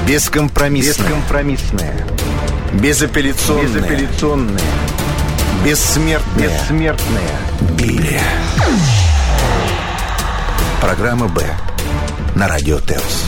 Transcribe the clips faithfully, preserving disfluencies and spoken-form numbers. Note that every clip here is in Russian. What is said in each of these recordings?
Бескомпромиссная. Бескомпромиссная. Безапелляционная. Безапелляционная. Бессмертная. Бессмертная. Библия. Программа «Б» на радио ТЭОС.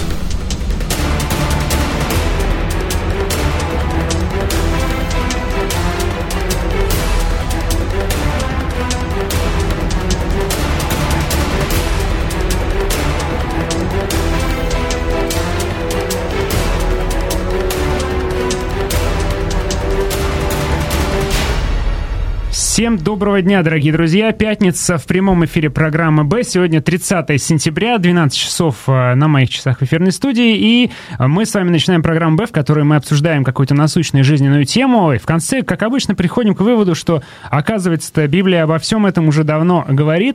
Всем доброго дня, дорогие друзья. Пятница, в прямом эфире программы «Б». Сегодня тридцатое сентября, двенадцать часов на моих часах в эфирной студии. И мы с вами начинаем программу «Б», в которой мы обсуждаем какую-то насущную жизненную тему. И в конце, как обычно, приходим к выводу, что, оказывается, Библия обо всем этом уже давно говорит.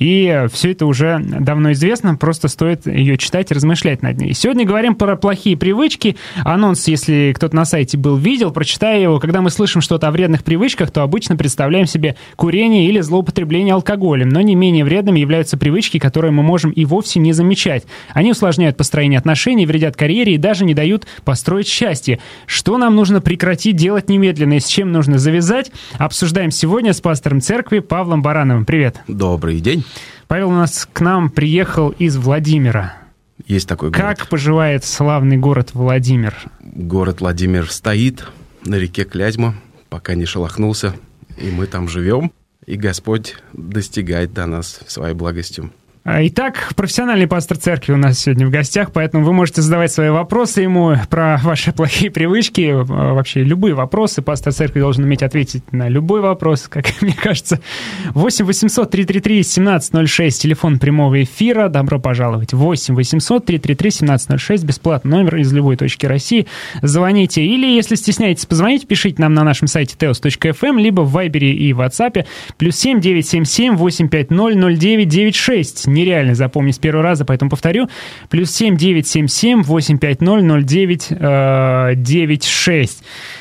И все это уже давно известно, просто стоит ее читать и размышлять над ней. Сегодня говорим про плохие привычки. Анонс, если кто-то на сайте был, видел, прочитая его. Когда мы слышим что-то о вредных привычках, то обычно представляем себе курение или злоупотребление алкоголем, но не менее вредными являются привычки, которые мы можем и вовсе не замечать. Они усложняют построение отношений, вредят карьере и даже не дают построить счастье. Что нам нужно прекратить делать немедленно и с чем нужно завязать, обсуждаем сегодня с пастором церкви Павлом Барановым. Привет. Добрый день. Павел у нас к нам приехал из Владимира. Есть такой город. Как поживает славный город Владимир? Город Владимир стоит на реке Клязьма, пока не шелохнулся. И мы там живем, и Господь достигает до нас своей благостью. Итак, профессиональный пастор церкви у нас сегодня в гостях, поэтому вы можете задавать свои вопросы ему про ваши плохие привычки, вообще любые вопросы. Пастор церкви должен уметь ответить на любой вопрос, как мне кажется. восемь восемьсот триста тридцать три семнадцать ноль шесть, телефон прямого эфира, добро пожаловать. восемь восемьсот триста тридцать три семнадцать ноль шесть, бесплатный номер из любой точки России. Звоните, или, если стесняетесь позвонить, пишите нам на нашем сайте теос точка эф эм, либо в Вайбере и WhatsApp, плюс семь девятьсот семьдесят семь восемьсот пятьдесят ноль девять девяносто шесть. Нереально запомнить с первого раза, поэтому повторю. Плюс семь девятьсот семьдесят семь восемьсот пятьдесят ноль девять девяносто шесть.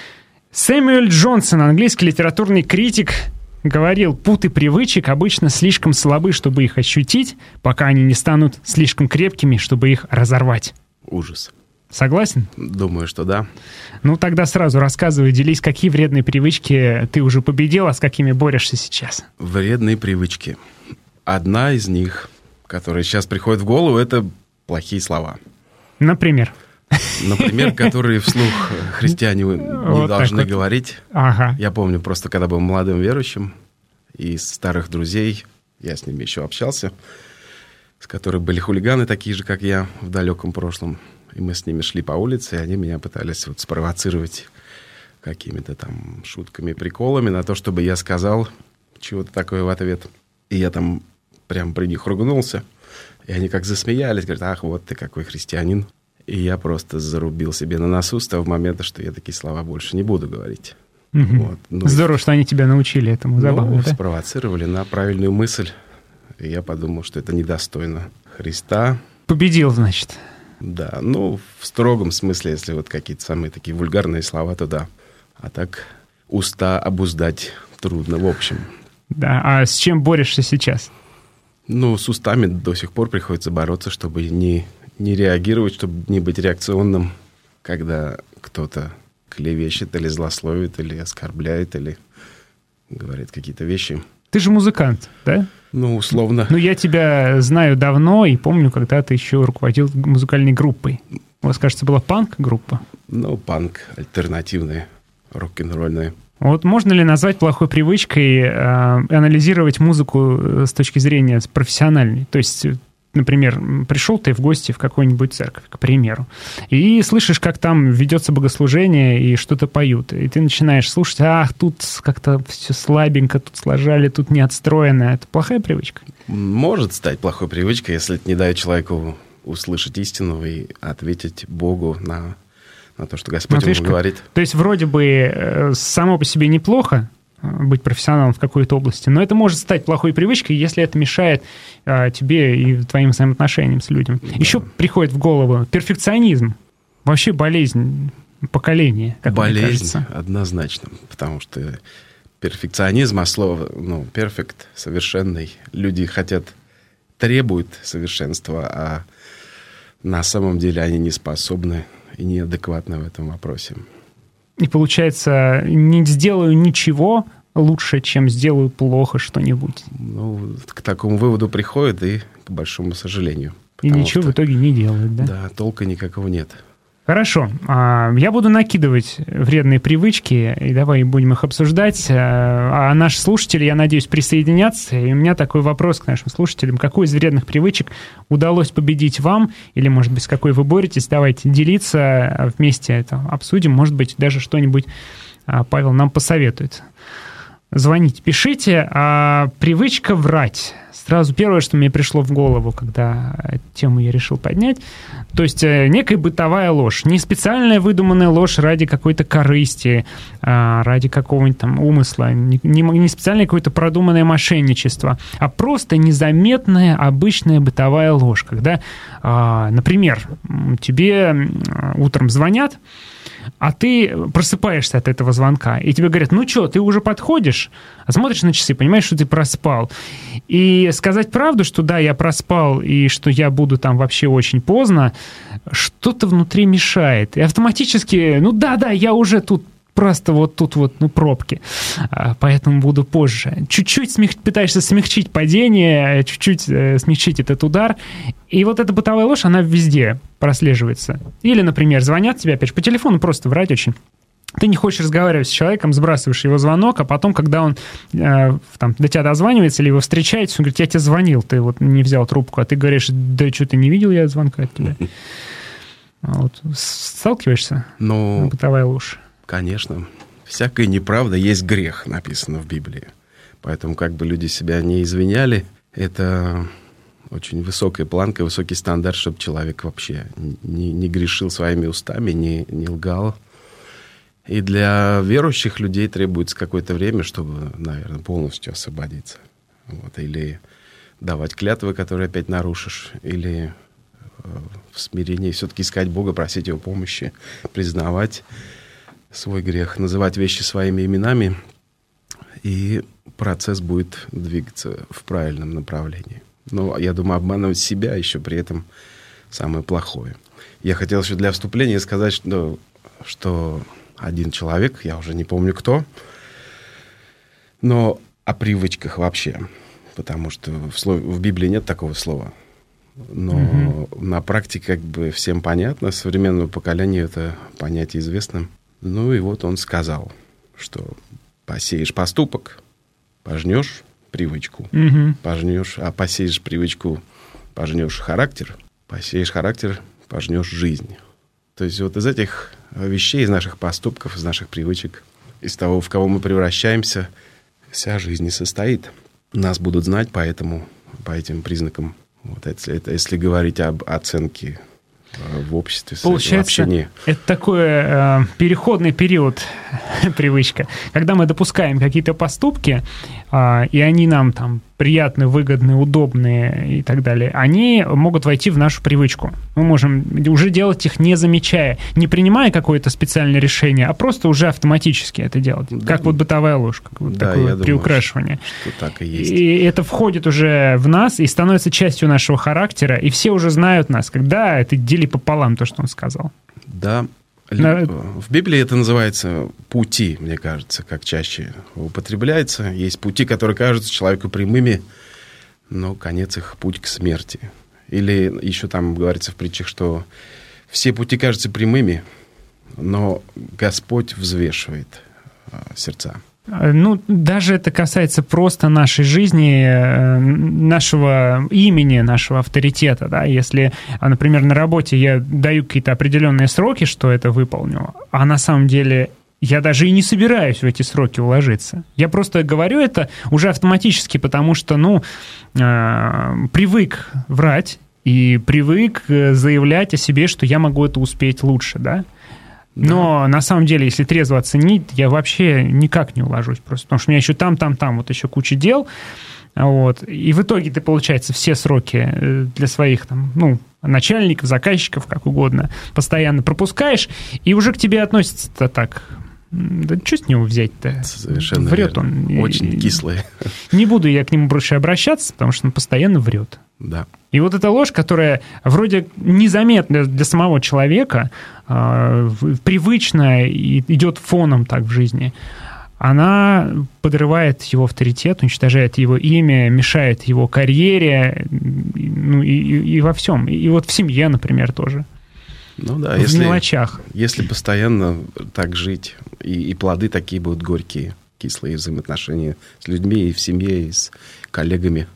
Сэмюэль Джонсон, английский литературный критик, говорил: путы привычек обычно слишком слабы, чтобы их ощутить, пока они не станут слишком крепкими, чтобы их разорвать. Ужас. Согласен? Думаю, что да. Ну, тогда сразу рассказывай, делись, какие вредные привычки ты уже победил, а с какими борешься сейчас? Вредные привычки. Одна из них, которая сейчас приходит в голову, это плохие слова. Например? Например, которые вслух христиане не вот должны вот. говорить. Ага. Я помню просто, когда был молодым верующим, из старых друзей, я с ними еще общался, с которыми были хулиганы, такие же, как я, в далеком прошлом. И мы с ними шли по улице, и они меня пытались вот спровоцировать какими-то там шутками, приколами на то, чтобы я сказал чего-то такое в ответ. И я там прям при них ругнулся. И они как засмеялись, говорят: ах, вот ты какой христианин. И я просто зарубил себе на носу с того момента, что я такие слова больше не буду говорить. Угу. Вот. Ну, здорово, что они тебя научили этому. Забавно, ну, да? спровоцировали на правильную мысль. И я подумал, что это недостойно Христа. Победил, значит. Да, ну, в строгом смысле, если вот какие-то самые такие вульгарные слова, то да. А так уста обуздать трудно, в общем. Да, а с чем борешься сейчас? Ну, с устами до сих пор приходится бороться, чтобы не, не реагировать, чтобы не быть реакционным, когда кто-то клевещет или злословит, или оскорбляет, или говорит какие-то вещи. Ты же музыкант, да? Ну, условно. Ну, я тебя знаю давно и помню, когда ты еще руководил музыкальной группой. У вас, кажется, была панк-группа? Ну, панк, альтернативная, рок-н-ролльная. Вот можно ли назвать плохой привычкой э, анализировать музыку с точки зрения профессиональной? То есть, например, пришел ты в гости в какую-нибудь церковь, к примеру, и слышишь, как там ведется богослужение и что-то поют, и ты начинаешь слушать: ах, тут как-то все слабенько, тут сложали, тут не отстроено. Это плохая привычка? Может стать плохой привычкой, если это не дает человеку услышать истину и ответить Богу на... на то, что Господь вот, ему говорит. То есть вроде бы э, само по себе неплохо быть профессионалом в какой-то области, но это может стать плохой привычкой, если это мешает э, тебе и твоим взаимоотношениям с людьми. Да. Еще приходит в голову перфекционизм. Вообще болезнь поколения, как болезнь, мне кажется. Однозначно, потому что перфекционизм, а слово, ну, perfect, совершенный. Люди хотят, требуют совершенства, а на самом деле они не способны и неадекватны в этом вопросе. И получается, не сделаю ничего лучше, чем сделаю плохо что-нибудь. Ну, к такому выводу приходит, и к большому сожалению. И ничего что, в итоге не делают, да? Да, толка никакого нет. Хорошо. Я буду накидывать вредные привычки, и давай будем их обсуждать. А наши слушатели, я надеюсь, присоединятся. И у меня такой вопрос к нашим слушателям. Какую из вредных привычек удалось победить вам? Или, может быть, с какой вы боретесь? Давайте делиться, вместе это обсудим. Может быть, даже что-нибудь Павел нам посоветует. Звоните, пишите. А привычка врать. Сразу первое, что мне пришло в голову, когда эту тему я решил поднять, то есть некая бытовая ложь. Не специальная выдуманная ложь ради какой-то корысти, ради какого-нибудь там умысла, не, не специальное какое-то продуманное мошенничество, а просто незаметная обычная бытовая ложь. Когда, например, тебе утром звонят, а ты просыпаешься от этого звонка, и тебе говорят, ну что, ты уже подходишь? А смотришь на часы, понимаешь, что ты проспал. И сказать правду, что да, я проспал, и что я буду там вообще очень поздно, что-то внутри мешает. И автоматически, ну да-да, я уже тут, просто вот тут вот, ну, пробки, поэтому буду позже. Чуть-чуть смех... пытаешься смягчить падение, чуть-чуть э, смягчить этот удар, и вот эта бытовая ложь, она везде прослеживается. Или, например, звонят тебе, опять же, по телефону, просто врать очень. Ты не хочешь разговаривать с человеком, сбрасываешь его звонок, а потом, когда он э, там, до тебя дозванивается или вы встречаетесь, он говорит, я тебе звонил, ты вот не взял трубку, а ты говоришь, да что, ты не видел я звонка от тебя? Вот. Сталкиваешься? Ну, бытовая ложь. Конечно. Всякая неправда есть грех, написано в Библии. Поэтому, как бы люди себя не извиняли, это очень высокая планка, высокий стандарт, чтобы человек вообще не, не грешил своими устами, не, не лгал. И для верующих людей требуется какое-то время, чтобы, наверное, полностью освободиться. Вот. Или давать клятвы, которые опять нарушишь, или в смирении все-таки искать Бога, просить Его помощи, признавать свой грех, называть вещи своими именами, и процесс будет двигаться в правильном направлении. Но, я думаю, обманывать себя еще при этом самое плохое. Я хотел еще для вступления сказать, что, что один человек, я уже не помню кто, но о привычках вообще, потому что в, слове, в Библии нет такого слова. Но mm-hmm. на практике как бы всем понятно, современному поколению это понятие известно. Ну и вот он сказал, что посеешь поступок, пожнешь привычку. Mm-hmm. Пожнешь, а посеешь привычку, пожнешь характер. Посеешь характер, пожнешь жизнь. То есть вот из этих вещей, из наших поступков, из наших привычек, из того, в кого мы превращаемся, вся жизнь и состоит. Нас будут знать по этому, по этим признакам. Вот это, это, если говорить об оценке в обществе. Получается, не... это такой э, переходный период, привычка, когда мы допускаем какие-то поступки, э, и они нам там приятны, выгодны, удобные и так далее, они могут войти в нашу привычку. Мы можем уже делать их не замечая, не принимая какое-то специальное решение, а просто уже автоматически это делать. Да, как вот бытовая ложь, как вот да, такое приукрашивание. Думаю, что так и есть. И это входит уже в нас и становится частью нашего характера, и все уже знают нас, когда это дели пополам, то, что он сказал. Да. В Библии это называется пути, мне кажется, как чаще употребляется. Есть пути, которые кажутся человеку прямыми, но конец их путь к смерти. Или еще там говорится в притчах, что все пути кажутся прямыми, но Господь взвешивает сердца. Ну, даже это касается просто нашей жизни, нашего имени, нашего авторитета, да, если, например, на работе я даю какие-то определенные сроки, что это выполню, а на самом деле я даже и не собираюсь в эти сроки уложиться. Я просто говорю это уже автоматически, потому что, ну, э, привык врать и привык заявлять о себе, что я могу это успеть лучше, да. Но да. На самом деле, если трезво оценить, я вообще никак не уложусь просто, потому что у меня еще там, там, там вот еще куча дел, вот, и в итоге ты, получается, все сроки для своих там, ну, начальников, заказчиков, как угодно, постоянно пропускаешь, и уже к тебе относятся так, да что с него взять-то? Совершенно врет верно. Он. Очень и, кислый. Не буду я к нему больше обращаться, потому что он постоянно врет. Да. И вот эта ложь, которая вроде незаметна для самого человека, э, привычная и идет фоном так в жизни, она подрывает его авторитет, уничтожает его имя, мешает его карьере, ну и, и, и во всем. И вот в семье, например, тоже. Ну да, в если, мелочах. Если постоянно так жить, и, и плоды такие будут горькие, кислые взаимоотношения с людьми, и в семье, и с коллегами.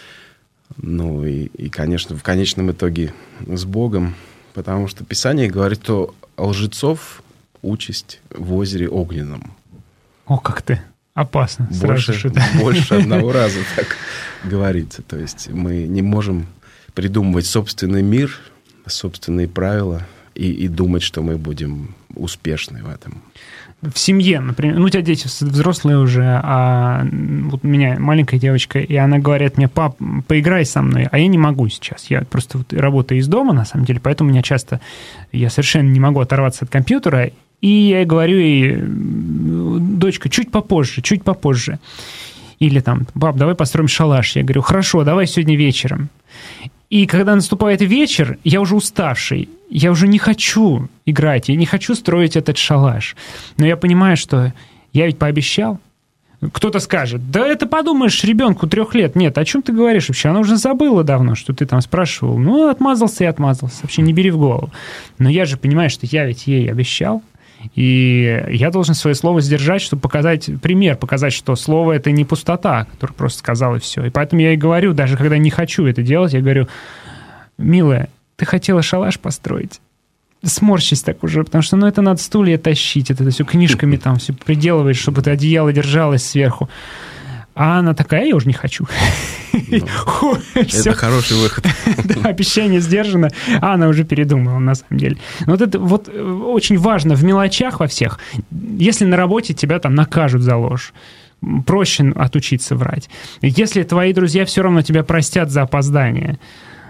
Ну и, и, конечно, в конечном итоге с Богом, потому что Писание говорит, что лжецов участь в озере огненном. О, как ты опасно. Больше, сразу больше одного раза так говорится. То есть мы не можем придумывать собственный мир, собственные правила и, и думать, что мы будем успешны в этом. В семье, например, ну, у тебя дети взрослые уже, а вот у меня маленькая девочка, и она говорит мне: пап, поиграй со мной, а я не могу сейчас. Я просто вот работаю из дома, на самом деле, поэтому у меня часто, я совершенно не могу оторваться от компьютера, и я говорю ей: дочка, чуть попозже, чуть попозже. Или там: пап, давай построим шалаш. Я говорю: хорошо, давай сегодня вечером. И когда наступает вечер, я уже уставший, я уже не хочу играть, я не хочу строить этот шалаш. Но я понимаю, что я ведь пообещал. Кто-то скажет: да это подумаешь, ребенку трех лет. Нет, о чем ты говоришь вообще? Она уже забыла давно, что ты там спрашивал. Ну, отмазался и отмазался. Вообще не бери в голову. Но я же понимаю, что я ведь ей обещал. И я должен свое слово сдержать, чтобы показать пример, показать, что слово — это не пустота, которую просто сказал, и все. И поэтому я и говорю, даже когда не хочу это делать, я говорю: милая, ты хотела шалаш построить? Сморщись так уже, потому что, ну, это надо стулья тащить, это все книжками там все приделываешь, чтобы это одеяло держалось сверху. А она такая: я уже не хочу. Ну, это хороший выход. Да, обещание сдержано, а она уже передумала, на самом деле. Вот это вот очень важно в мелочах во всех. Если на работе тебя там накажут за ложь, проще отучиться врать. Если твои друзья все равно тебя простят за опоздание,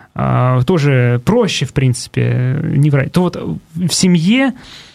тоже проще, в принципе, не врать. То вот в семье,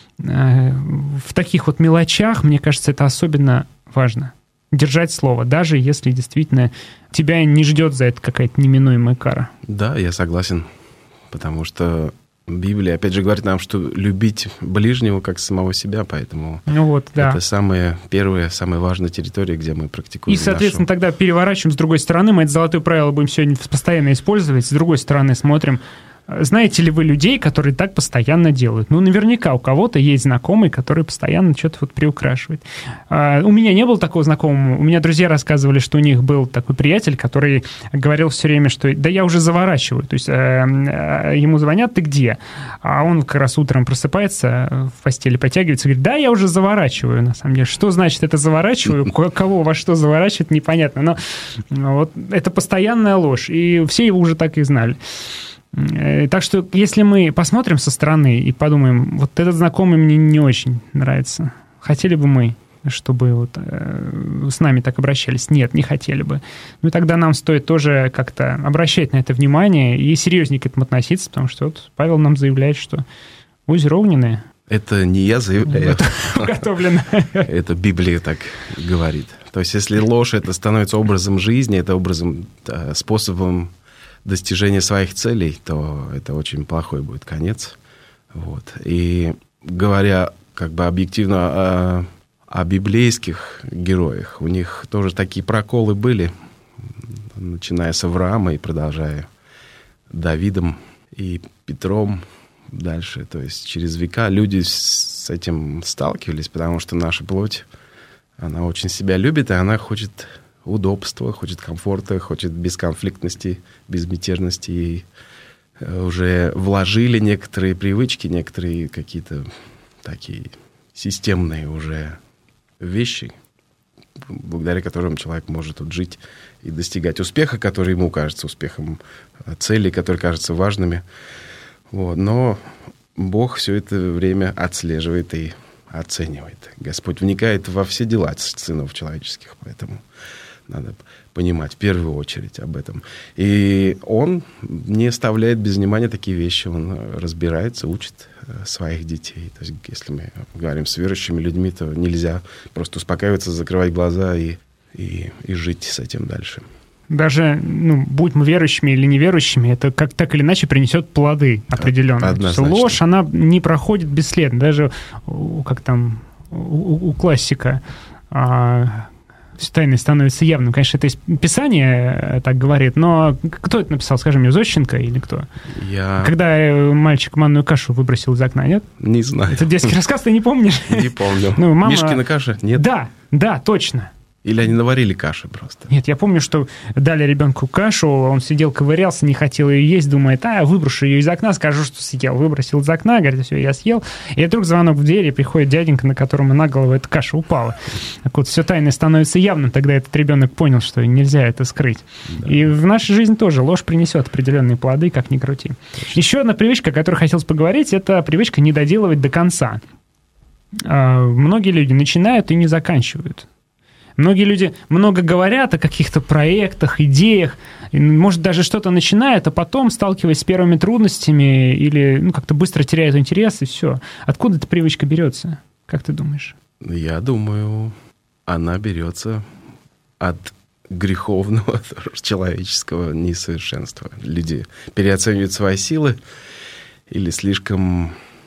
в таких вот мелочах, мне кажется, это особенно важно. Держать слово, даже если действительно тебя не ждет за это какая-то неминуемая кара. Да, я согласен, потому что Библия, опять же, говорит нам, что любить ближнего как самого себя, поэтому ну вот, да. Это самая первая, самая важная территория, где мы практикуем. И, соответственно, нашу... тогда переворачиваем с другой стороны, мы это золотое правило будем сегодня постоянно использовать, с другой стороны смотрим. Знаете ли вы людей, которые так постоянно делают? Ну, наверняка у кого-то есть знакомый, который постоянно что-то вот приукрашивает. А, у меня не было такого знакомого. У меня друзья рассказывали, что у них был такой приятель, который говорил все время, что да я уже заворачиваю. То есть а, а, ему звонят: ты где? А он как раз утром просыпается, в постели потягивается и говорит: да, я уже заворачиваю, на самом деле. Что значит это заворачиваю? Кого во что заворачивать, непонятно. Но вот это постоянная ложь. И все его уже так и знали. Так что, если мы посмотрим со стороны и подумаем: вот этот знакомый мне не очень нравится, хотели бы мы, чтобы вот, э, с нами так обращались? Нет, не хотели бы. Ну, тогда нам стоит тоже как-то обращать на это внимание и серьезнее к этому относиться, потому что вот Павел нам заявляет, что озеро огненное. Это не я заявляю. Уготовлено. Это Библия так говорит. То есть, если ложь это становится образом жизни, это образом, способом достижения своих целей, то это очень плохой будет конец. Вот. И говоря как бы объективно о, о библейских героях, у них тоже такие проколы были, начиная с Авраама и продолжая Давидом и Петром дальше. То есть через века люди с этим сталкивались, потому что наша плоть, она очень себя любит, и она хочет удобства, хочет комфорта, хочет бесконфликтности, безмятежности. И уже вложили некоторые привычки, некоторые какие-то такие системные уже вещи, благодаря которым человек может тут жить и достигать успеха, который ему кажется успехом, целей, которые кажутся важными. Вот. Но Бог все это время отслеживает и оценивает. Господь вникает во все дела сынов человеческих, поэтому надо понимать в первую очередь об этом. И он не оставляет без внимания такие вещи. Он разбирается, учит своих детей. То есть, если мы говорим с верующими людьми, то нельзя просто успокаиваться, закрывать глаза и, и, и жить с этим дальше. даже, ну, будь мы верующими или неверующими, это как так или иначе принесет плоды определенные. Однозначно. Ложь, она не проходит бесследно. Даже, как там, у, у классика а, все тайное становится явным. Конечно, это из Писания так говорит, но кто это написал? Скажи мне, Зощенко или кто? Я... Когда мальчик манную кашу выбросил из окна, нет? Не знаю. Это детский рассказ, ты не помнишь? Не помню. Ну, мама... Мишкина каша? Нет? Да, да, точно. Или они наварили каши просто? Нет, я помню, что дали ребенку кашу, он сидел, ковырялся, не хотел ее есть, думает, а, выброшу ее из окна, скажу, что съел. Выбросил из окна, говорит, все, я съел. И вдруг звонок в дверь, и приходит дяденька, на которому на голову эта каша упала. Так вот, все тайное становится явным, тогда этот ребенок понял, что нельзя это скрыть. Да. И в нашей жизни тоже ложь принесет определенные плоды, как ни крути. Точно. Еще одна привычка, о которой хотелось поговорить, это привычка не доделывать до конца. Многие люди начинают и не заканчивают. Многие люди много говорят о каких-то проектах, идеях, может, даже что-то начинают, а потом, сталкиваясь с первыми трудностями или ну, как-то быстро теряют интерес, и все. Откуда эта привычка берется? Как ты думаешь? Я думаю, она берется от греховного человеческого несовершенства. Люди переоценивают свои силы или слишком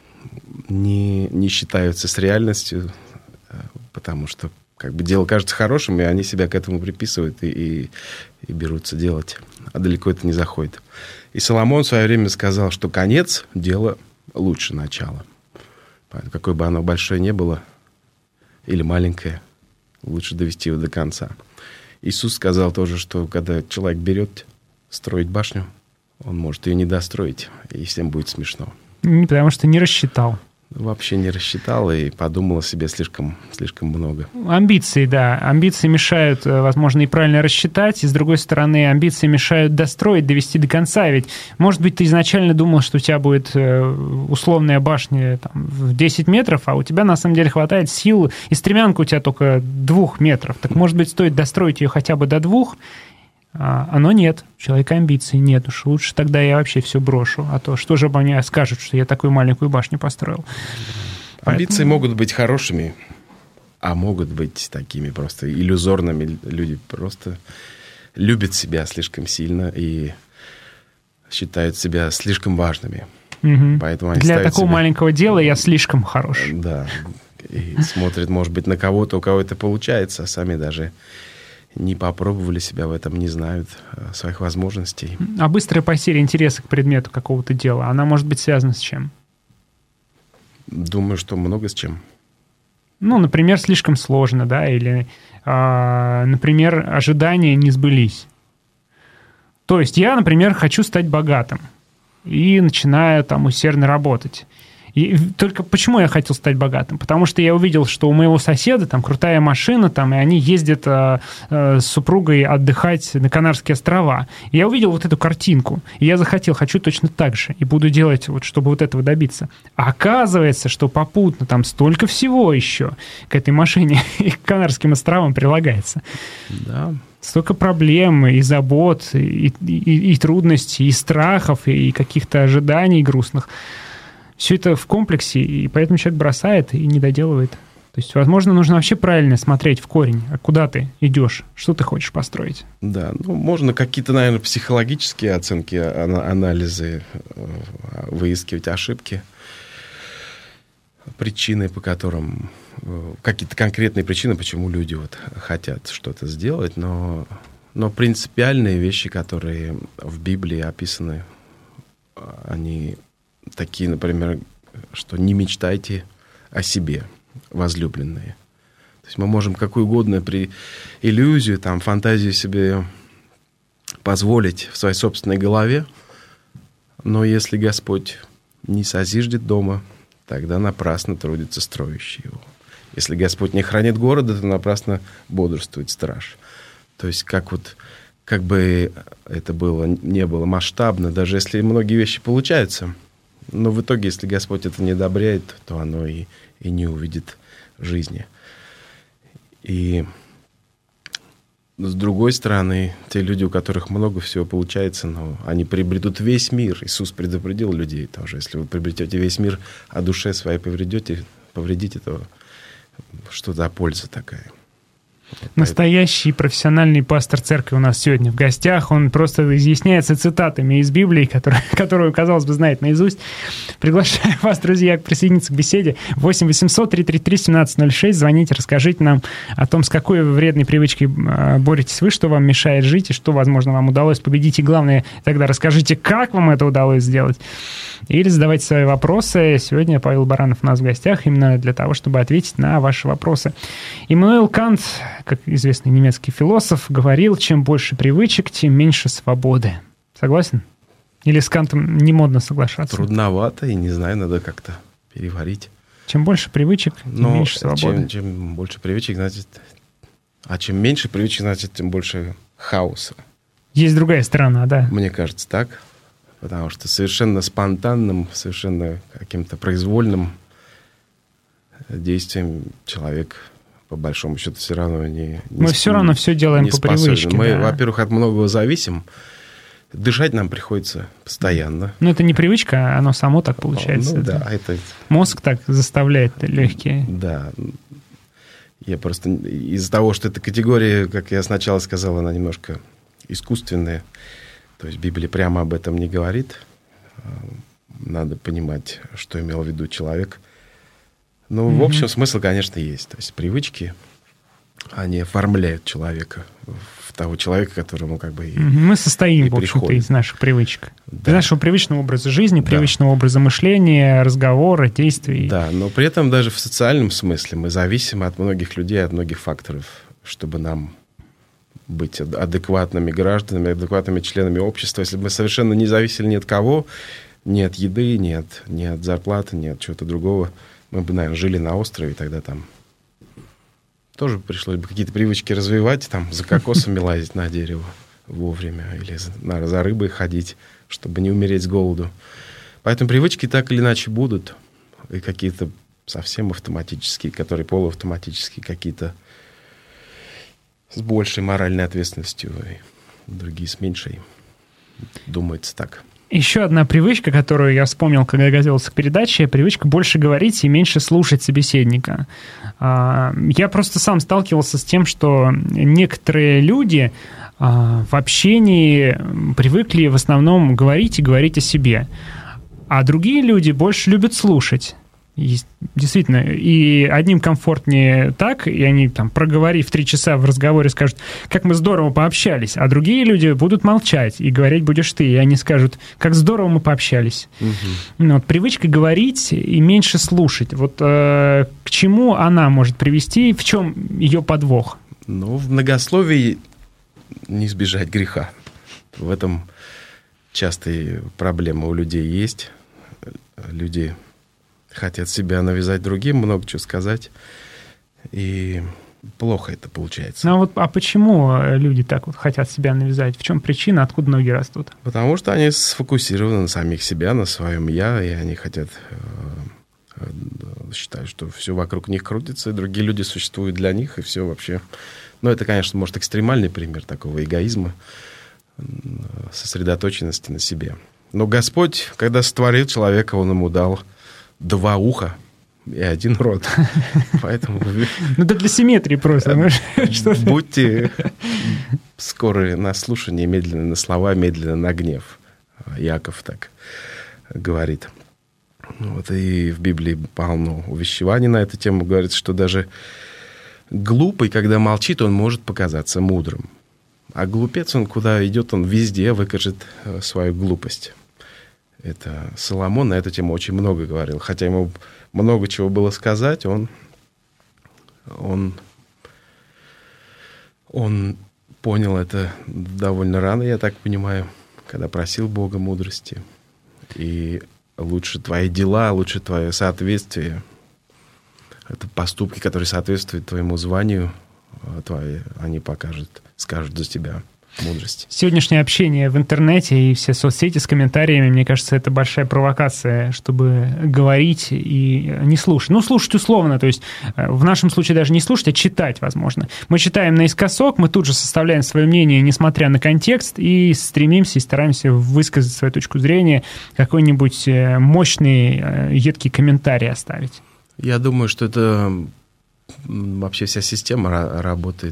не, не считаются с реальностью, потому что как бы дело кажется хорошим, и они себя к этому приписывают и, и, и берутся делать. А далеко это не заходит. И Соломон в свое время сказал, что конец дела лучше начала. Какое бы оно большое ни было, или маленькое, лучше довести его до конца. Иисус сказал тоже, что когда человек берет строить башню, он может ее не достроить, и всем будет смешно. Не потому что не рассчитал. Вообще не рассчитал и подумал о себе слишком, слишком много. Амбиции, да. Амбиции мешают, возможно, и правильно рассчитать, и, с другой стороны, амбиции мешают достроить, довести до конца. Ведь, может быть, ты изначально думал, что у тебя будет условная башня там, в десять метров, а у тебя, на самом деле, хватает сил, и стремянка у тебя только двух метров. Так, может быть, стоит достроить ее хотя бы до двух, а оно нет. У человека амбиций нет. Уж лучше тогда я вообще все брошу. А то что же обо мне скажут, что я такую маленькую башню построил? Амбиции Поэтому... могут быть хорошими, а могут быть такими просто иллюзорными. Люди просто любят себя слишком сильно и считают себя слишком важными. Угу. Поэтому они Для такого себя... маленького дела я слишком хорош. Да. И смотрят, может быть, на кого-то, у кого это получается, а сами даже... не попробовали себя в этом, не знают своих возможностей. А быстрая потеря интереса к предмету какого-то дела, она может быть связана с чем? Думаю, что много с чем. Ну, например, слишком сложно, да, или, э, например, ожидания не сбылись. То есть я, например, хочу стать богатым и начинаю там усердно работать. И только почему я хотел стать богатым? Потому что я увидел, что у моего соседа там крутая машина, там, и они ездят э, э, с супругой отдыхать на Канарские острова. И я увидел вот эту картинку, и я захотел, хочу точно так же, и буду делать, вот, чтобы вот этого добиться. А оказывается, что попутно там столько всего еще к этой машине и к Канарским островам прилагается. Да. Столько проблем и забот, и, и, и трудностей, и страхов, и каких-то ожиданий грустных. Все это в комплексе, и поэтому человек бросает и не доделывает. То есть, возможно, нужно вообще правильно смотреть в корень, а куда ты идешь, что ты хочешь построить. Да, ну, можно какие-то, наверное, психологические оценки, анализы, выискивать ошибки, причины, по которым... Какие-то конкретные причины, почему люди вот хотят что-то сделать, но, но принципиальные вещи, которые в Библии описаны, они... Такие, например, что не мечтайте о себе, возлюбленные. То есть мы можем какую угодно при иллюзию, там, фантазию себе позволить в своей собственной голове, но если Господь не созиждет дома, тогда напрасно трудится строящий его. Если Господь не хранит города, то напрасно бодрствует страж. То есть как вот, как бы это было, не было масштабно, даже если многие вещи получаются, но в итоге, если Господь это не одобряет, то оно и, и не увидит жизни. И с другой стороны, те люди, у которых много всего получается, но они приобретут весь мир. Иисус предупредил людей тоже. Если вы приобретете весь мир, а душе своей повредите, повредите, то что за польза такая? Настоящий профессиональный пастор церкви у нас сегодня в гостях. Он просто изъясняется цитатами из Библии, которые, которую, казалось бы, знает наизусть. Приглашаю вас, друзья, присоединиться к беседе. восемь восемьсот триста тридцать три семнадцать ноль шесть. Звоните, расскажите нам о том, с какой вредной привычкой боретесь вы, что вам мешает жить, и что, возможно, вам удалось победить. И главное, тогда расскажите, как вам это удалось сделать. Или задавайте свои вопросы. Сегодня Павел Баранов у нас в гостях именно для того, чтобы ответить на ваши вопросы. Иммануил Кант, как известный немецкий философ, говорил, чем больше привычек, тем меньше свободы. Согласен? Или с Кантом не модно соглашаться? Трудновато, и не знаю, надо как-то переварить. Чем больше привычек, тем Но меньше свободы. Чем, чем больше привычек, значит... А чем меньше привычек, значит, тем больше хаоса. Есть другая сторона, да? Мне кажется, так. Потому что совершенно спонтанным, совершенно каким-то произвольным действием человек, по большому счету, все равно не, не Мы все равно все делаем по способен. привычке. Мы, да. во-первых, от многого зависим. Дышать нам приходится постоянно. Ну, это не привычка, оно само так получается. Ну, да, это... Мозг так заставляет легкие. Да. Я просто из-за того, что эта категория, как я сначала сказал, она немножко искусственная. То есть Библия прямо об этом не говорит. Надо понимать, что имел в виду человек. Ну, mm-hmm. в общем, смысл, конечно, есть. То есть привычки, они оформляют человека в того человека, которому как бы и Мы состоим, и в общем-то, приходит. из наших привычек. Да. Из нашего привычного образа жизни, Да. привычного образа мышления, разговора, действий. Да, но при этом даже в социальном смысле мы зависимы от многих людей, от многих факторов, чтобы нам быть адекватными гражданами, адекватными членами общества. Если бы мы совершенно не зависели ни от кого, ни от еды, ни от, ни от зарплаты, ни от чего-то другого, мы бы, наверное, жили на острове, и тогда там тоже пришлось бы какие-то привычки развивать, там за кокосами лазить на дерево вовремя или за, за рыбой ходить, чтобы не умереть с голоду. Поэтому привычки так или иначе будут, и какие-то совсем автоматические, которые полуавтоматические, какие-то с большей моральной ответственностью, и другие с меньшей. Думается так. Еще одна привычка, которую я вспомнил, когда готовился к передаче, привычка больше говорить и меньше слушать собеседника. Я просто сам сталкивался с тем, что некоторые люди в общении привыкли в основном говорить и говорить о себе, а другие люди больше любят слушать. Есть, действительно, и одним комфортнее так, и они, там, проговорив три часа в разговоре, скажут, как мы здорово пообщались, а другие люди будут молчать, и говорить будешь ты, и они скажут, как здорово мы пообщались. Угу. Ну, вот, привычка говорить и меньше слушать. Вот э, к чему она может привести, в чем ее подвох? Ну, в многословии не избежать греха. В этом частые проблемы у людей есть. Люди хотят себя навязать другим, много чего сказать, и плохо это получается. Ну, а, вот, а почему люди так вот хотят себя навязать? В чем причина, откуда ноги растут? Потому что они сфокусированы на самих себя, на своем «я», и они хотят, считают, что все вокруг них крутится, и другие люди существуют для них, и все вообще... Ну, это, конечно, может, экстремальный пример такого эгоизма, сосредоточенности на себе. Но Господь, когда сотворил человека, Он ему дал два уха и один рот. Поэтому... Ну, это для симметрии просто. Будьте скоры на слушание, медленно на слова, медленно на гнев. Яков так говорит. Вот, и в Библии полно увещеваний на эту тему. Говорится, что даже глупый, когда молчит, он может показаться мудрым. А глупец, он куда идет, он везде выкажет свою глупость. Это Соломон на эту тему очень много говорил. Хотя ему много чего было сказать, он, он, он понял это довольно рано, я так понимаю, когда просил Бога мудрости. И лучше твои дела, лучше твое соответствие. Это поступки, которые соответствуют твоему званию, твои, они покажут, скажут за тебя мудрость. Сегодняшнее общение в интернете и все соцсети с комментариями, мне кажется, это большая провокация, чтобы говорить и не слушать. Ну, слушать условно, то есть в нашем случае даже не слушать, а читать, возможно. Мы читаем наискосок, мы тут же составляем свое мнение, несмотря на контекст, и стремимся и стараемся высказать свою точку зрения, какой-нибудь мощный, едкий комментарий оставить. Я думаю, что это вообще вся система ра- работает